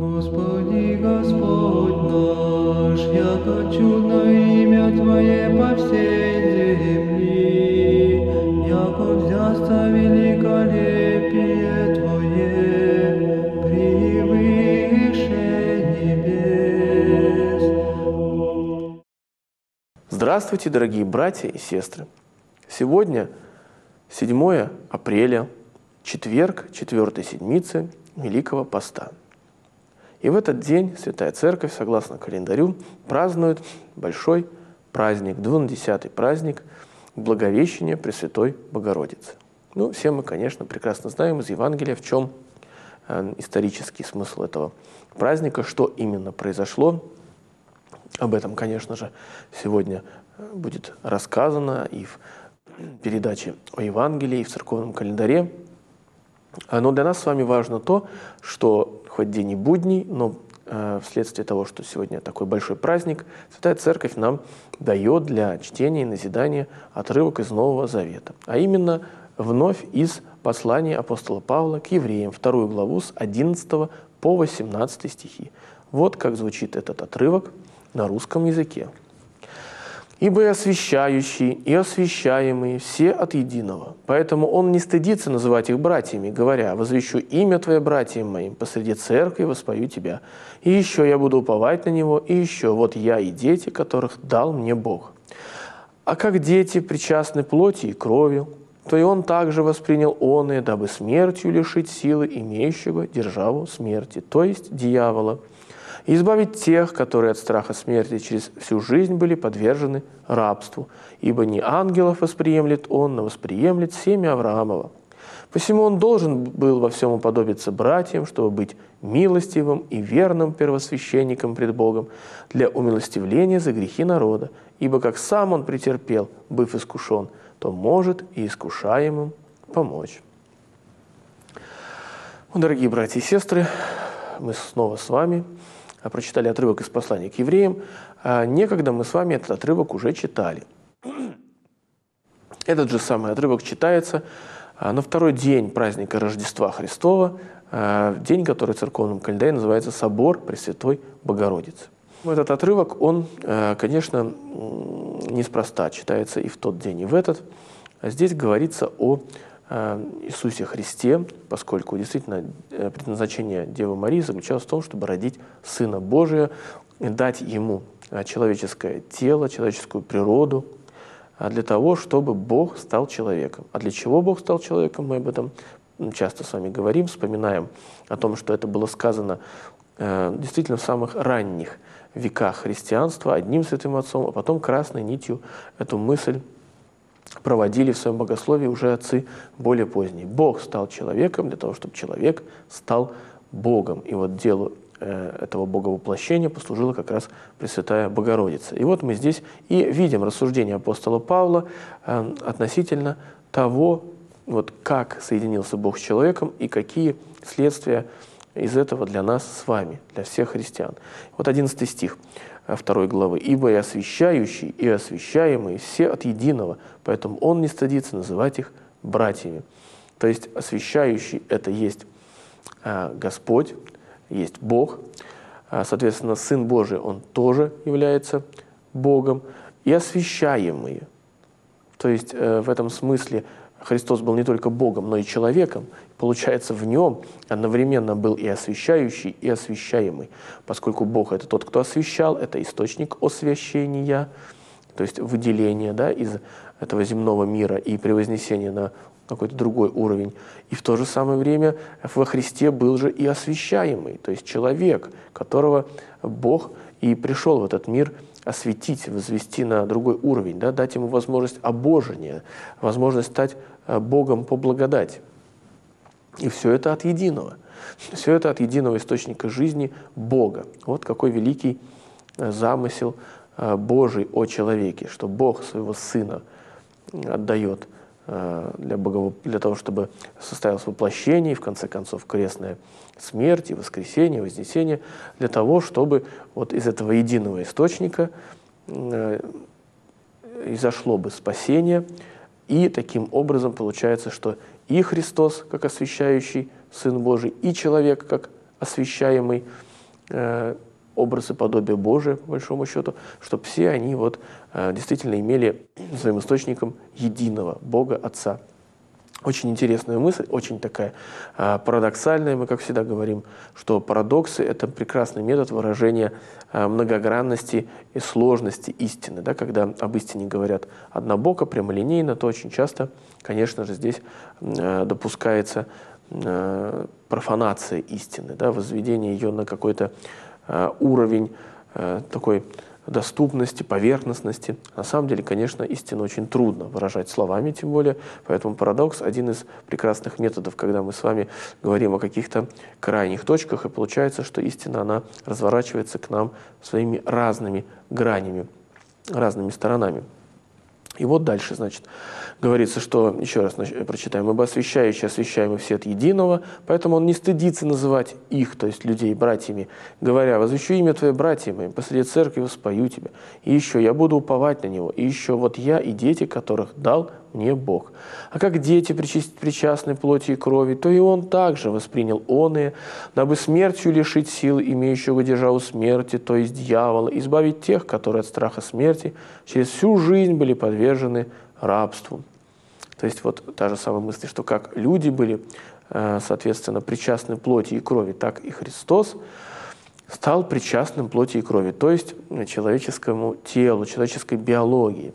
Господи, Господь наш, яко чудно имя Твое по всей земли, яко взясться великолепие Твое превыше небес. Здравствуйте, дорогие братья и сестры! Сегодня 7 апреля, четверг 4-й седмицы Великого Поста. И в этот день Святая Церковь, согласно календарю, празднует большой праздник, 20-й праздник Благовещения Пресвятой Богородицы. Ну, все мы, конечно, прекрасно знаем из Евангелия, в чем исторический смысл этого праздника, что именно произошло. Об этом, конечно же, сегодня будет рассказано и в передаче о Евангелии, и в церковном календаре. Но для нас с вами важно то, что хоть день и будний, но вследствие того, что сегодня такой большой праздник, Святая Церковь нам дает для чтения и назидания отрывок из Нового Завета, а именно вновь из послания апостола Павла к евреям, 2 главу с 11 по 18 стихи. Вот как звучит этот отрывок на русском языке. «Ибо и освящающий, и освящаемые все от единого, поэтому он не стыдится называть их братьями, говоря: возвещу имя Твое братьям моим, посреди церкви воспою Тебя. И еще я буду уповать на Него, и еще вот я и дети, которых дал мне Бог. А как дети причастны плоти и крови, то и он также воспринял оное, дабы смертью лишить силы имеющего державу смерти, то есть дьявола, и избавить тех, которые от страха смерти через всю жизнь были подвержены рабству. Ибо не ангелов восприемлет он, но восприемлет семя Авраамова. Посему он должен был во всем уподобиться братьям, чтобы быть милостивым и верным первосвященником пред Богом для умилостивления за грехи народа. Ибо как сам он претерпел, быв искушен, то может и искушаемым помочь». Дорогие братья и сестры, мы снова с вами прочитали отрывок из послания к евреям. Некогда мы с вами этот отрывок уже читали. Этот же самый отрывок читается на второй день праздника Рождества Христова, день, который в церковном календаре называется Собор Пресвятой Богородицы. Этот отрывок, он, конечно, неспроста читается и в тот день, и в этот. Здесь говорится о Иисусе Христе, поскольку действительно предназначение Девы Марии заключалось в том, чтобы родить Сына Божия, дать Ему человеческое тело, человеческую природу, для того, чтобы Бог стал человеком. А для чего Бог стал человеком, мы об этом часто с вами говорим, вспоминаем о том, что это было сказано действительно в самых ранних веках христианства одним святым отцом, а потом красной нитью эту мысль проводили в своем богословии уже отцы более поздние. Бог стал человеком для того, чтобы человек стал Богом. И вот делу этого боговоплощения послужила как раз Пресвятая Богородица. И вот мы здесь и видим рассуждение апостола Павла относительно того, вот как соединился Бог с человеком и какие следствия из этого для нас с вами, для всех христиан. Вот 11 стих 2 главы. «Ибо и освящающий, и освящаемые все от единого, поэтому он не стыдится называть их братьями». То есть освящающий – это есть Господь, есть Бог. Соответственно, Сын Божий, Он тоже является Богом. И освящаемые. То есть в этом смысле Христос был не только Богом, но и человеком. Получается, в Нем одновременно был и освящающий, и освящаемый, поскольку Бог – это тот, кто освящал, это источник освящения, то есть выделения, да, из этого земного мира и превознесения на какой-то другой уровень. И в то же самое время во Христе был же и освящаемый, то есть человек, которого Бог и пришел в этот мир осветить, возвести на другой уровень, да, дать ему возможность обожения, возможность стать Богом по благодати. И все это от единого. Все это от единого источника жизни Бога. Вот какой великий замысел Божий о человеке, что Бог своего Сына отдает для того, чтобы состоялось воплощение, и в конце концов крестная смерть, и воскресение, и вознесение, для того, чтобы вот из этого единого источника изошло бы спасение, и таким образом получается, что и Христос, как освящающий Сын Божий, и человек, как освящаемый, образ и подобие Божие, по большому счету, чтобы все они вот действительно имели своим источником единого Бога Отца. Очень интересная мысль, очень такая парадоксальная. Мы, как всегда, говорим, что парадоксы — это прекрасный метод выражения многогранности и сложности истины. Да? Когда об истине говорят однобоко, прямолинейно, то очень часто, конечно же, здесь допускается профанация истины, да? Возведение ее на какой-то уровень такой доступности, поверхностности. На самом деле, конечно, истину очень трудно выражать словами, тем более, поэтому парадокс — один из прекрасных методов, когда мы с вами говорим о каких-то крайних точках, и получается, что истина, она разворачивается к нам своими разными гранями, разными сторонами. И вот дальше, значит, говорится, что, еще раз прочитаем, «Ибо освящающий освящаемый все от единого, поэтому он не стыдится называть их, то есть людей, братьями, говоря, возвещу имя Твое, братья мои, посреди церкви воспою Тебя, и еще я буду уповать на Него, и еще вот я и дети, которых дал мне Бог. А как дети причастны плоти и крови, то и он также воспринял оные, дабы смертью лишить силы имеющего держа у смерти, то есть дьявола, избавить тех, которые от страха смерти через всю жизнь были подвержены рабству». То есть вот та же самая мысль, что как люди были, соответственно, причастны плоти и крови, так и Христос стал причастным плоти и крови, то есть человеческому телу, человеческой биологии.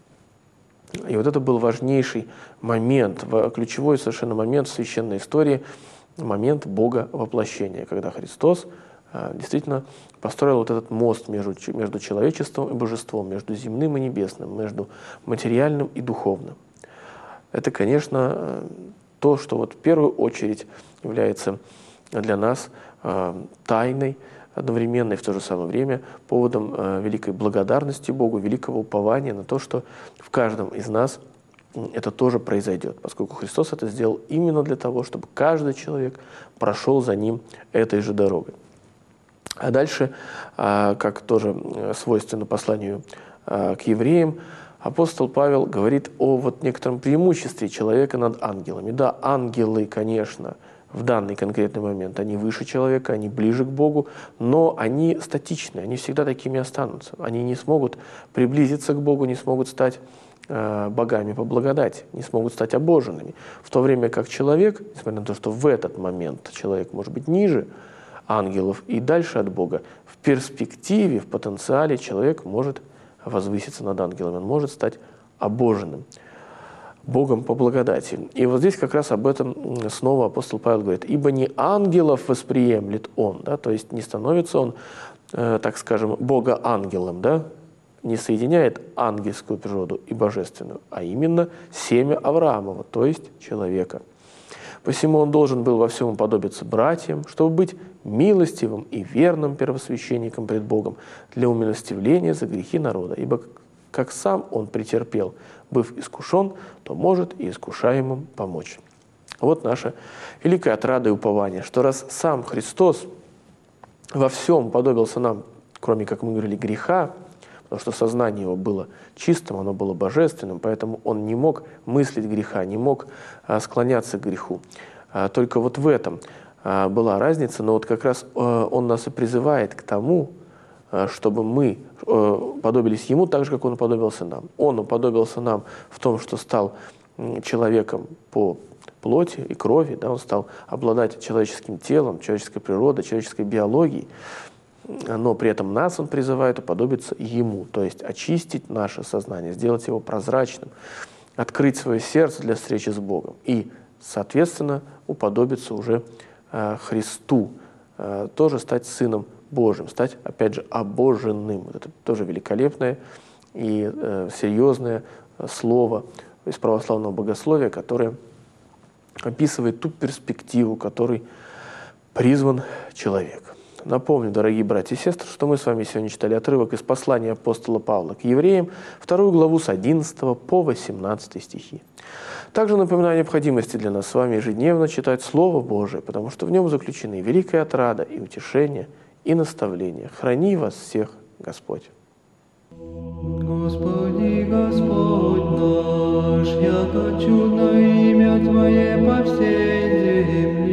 И вот это был важнейший момент, ключевой совершенно момент в священной истории, момент Бога воплощения, когда Христос действительно построил вот этот мост между человечеством и божеством, между земным и небесным, между материальным и духовным. Это, конечно, то, что вот в первую очередь является для нас тайной, одновременно и в то же самое время поводом великой благодарности Богу, великого упования на то, что в каждом из нас это тоже произойдет, поскольку Христос это сделал именно для того, чтобы каждый человек прошел за Ним этой же дорогой. А дальше, как тоже свойственно посланию к евреям, апостол Павел говорит о вот некотором преимуществе человека над ангелами. Да, ангелы, конечно, в данный конкретный момент, они выше человека, они ближе к Богу, но они статичны, они всегда такими останутся. Они не смогут приблизиться к Богу, не смогут стать богами по благодати, не смогут стать обоженными. В то время как человек, несмотря на то, что в этот момент человек может быть ниже ангелов и дальше от Бога, в перспективе, в потенциале человек может возвыситься над ангелами, он может стать обоженным Богом по благодати. И вот здесь как раз об этом снова апостол Павел говорит. «Ибо не ангелов восприемлет он», да, то есть не становится он, так скажем, Бога-ангелом, да, не соединяет ангельскую природу и божественную, а именно семя Авраамова, то есть человека. Посему он должен был во всем уподобиться братьям, чтобы быть милостивым и верным первосвященником пред Богом для умилостивления за грехи народа, ибо как сам он претерпел, быв искушен, то может и искушаемым помочь». Вот наша великая отрада и упование, что раз сам Христос во всем уподобился нам, кроме, как мы говорили, греха, потому что сознание его было чистым, оно было божественным, поэтому он не мог мыслить греха, не мог склоняться к греху. Только вот в этом была разница, но вот как раз он нас и призывает к тому, чтобы мы уподобились ему так же, как он уподобился нам. Он уподобился нам в том, что стал человеком по плоти и крови, да, он стал обладать человеческим телом, человеческой природой, человеческой биологией, но при этом нас он призывает уподобиться ему, то есть очистить наше сознание, сделать его прозрачным, открыть свое сердце для встречи с Богом и, соответственно, уподобиться уже Христу, тоже стать Сыном Божьим, стать, опять же, обоженным. Это тоже великолепное и серьезное слово из православного богословия, которое описывает ту перспективу, которой призван человек. Напомню, дорогие братья и сестры, что мы с вами сегодня читали отрывок из послания апостола Павла к евреям, 2 главу с 11 по 18 стихи. Также напоминаю о необходимости для нас с вами ежедневно читать Слово Божие, потому что в нем заключены великая отрада и утешение, и наставление. Храни вас всех Господь. Господи, Господь наш, яко чудно имя Твое по всей земле.